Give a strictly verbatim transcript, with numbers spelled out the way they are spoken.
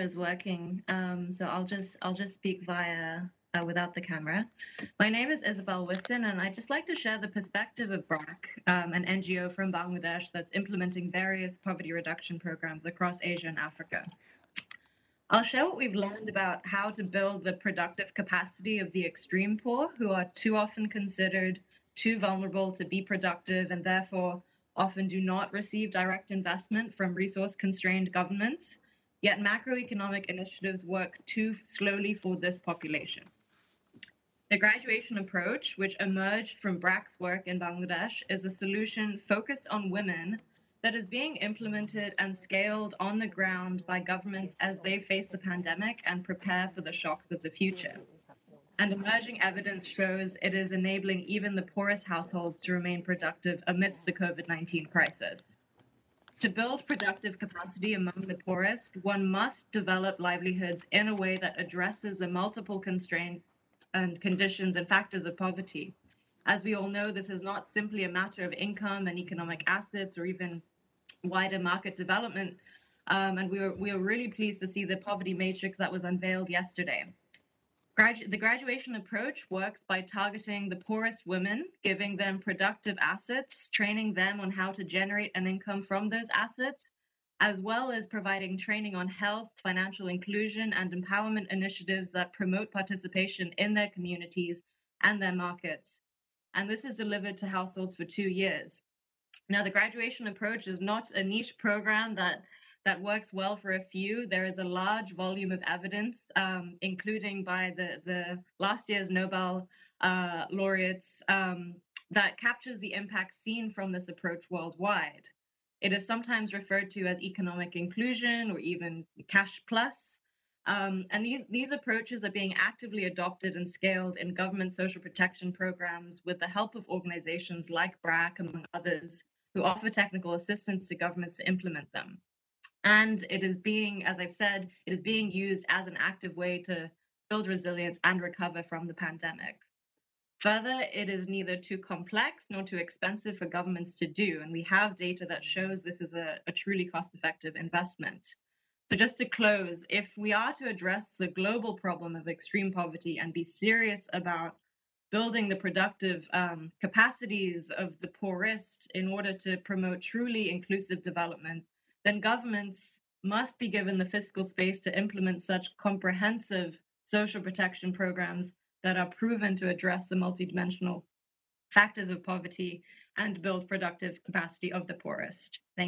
camera is working, um, so I'll just I'll just speak via uh, without the camera. My name is Isabel Wiston, and I'd just like to share the perspective of BRAC, um, an N G O from Bangladesh that's implementing various poverty reduction programs across Asia and Africa. I'll share what we've learned about how to build the productive capacity of the extreme poor, who are too often considered too vulnerable to be productive and therefore often do not receive direct investment from resource constrained governments. Yet macroeconomic initiatives work too slowly for this population. The graduation approach, which emerged from BRAC's work in Bangladesh, is a solution focused on women that is being implemented and scaled on the ground by governments as they face the pandemic and prepare for the shocks of the future. And emerging evidence shows it is enabling even the poorest households to remain productive amidst the COVID nineteen crisis. To build productive capacity among the poorest, one must develop livelihoods in a way that addresses the multiple constraints and conditions and factors of poverty. As we all know, this is not simply a matter of income and economic assets or even wider market development. Um, and we were, we were really pleased to see the poverty matrix that was unveiled yesterday. Gradu- the graduation approach works by targeting the poorest women, giving them productive assets, training them on how to generate an income from those assets, as well as providing training on health, financial inclusion, and empowerment initiatives that promote participation in their communities and their markets. And this is delivered to households for two years. Now, the graduation approach is not a niche program that that works well for a few. There is a large volume of evidence, um, including by the, the last year's Nobel uh, laureates, um, that captures the impact seen from this approach worldwide. It is sometimes referred to as economic inclusion or even cash plus. Um, and these, these approaches are being actively adopted and scaled in government social protection programs with the help of organizations like BRAC, among others, who offer technical assistance to governments to implement them. And it is being, as I've said, it is being used as an active way to build resilience and recover from the pandemic. Further, it is neither too complex nor too expensive for governments to do, and we have data that shows this is a, a truly cost-effective investment. So just to close, if we are to address the global problem of extreme poverty and be serious about building the productive um, capacities of the poorest in order to promote truly inclusive development, then governments must be given the fiscal space to implement such comprehensive social protection programs that are proven to address the multidimensional factors of poverty and build productive capacity of the poorest. Thank